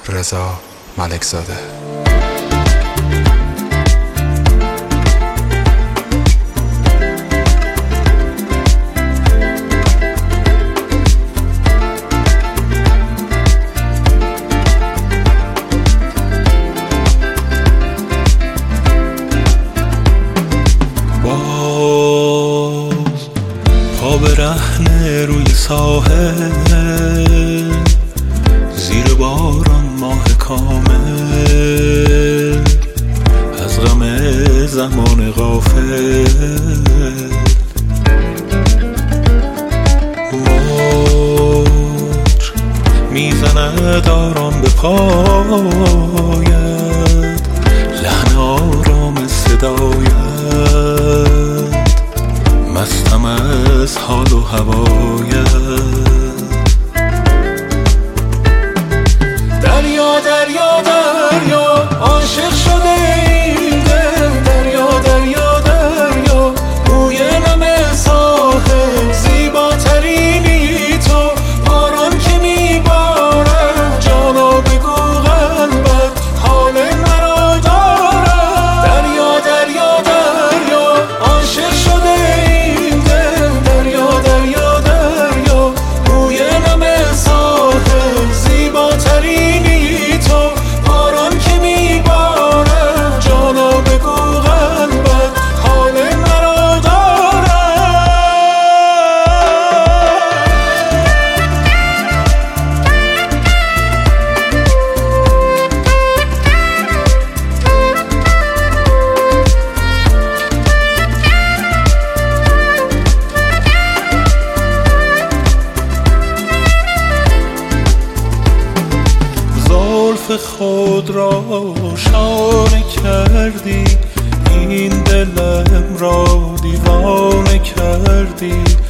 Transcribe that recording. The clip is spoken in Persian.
رضا ملکزاده. پا برهنه روی ساحل، زیر باران ماه کامل، از غم زمان غافل موج میزند آرام به پایت، لحن آرام صدایت، مستم از حال و هوایت. دریا دریا دریا عاشق شده این دل، دریا دریا دریا روی نم ساحل، زیباترینی تو، باران که میبارد جانا بگو قلبت حال مرا دارد. دریا دریا دریا عاشق شده این دل، دریا دریا دریا روی نم ساحل، زیباترینی تو، باران که میبارد جانا بگو قلبت حال مرا دارد. زلف خود را شانه کردی، این دلم را دیوانه کردی،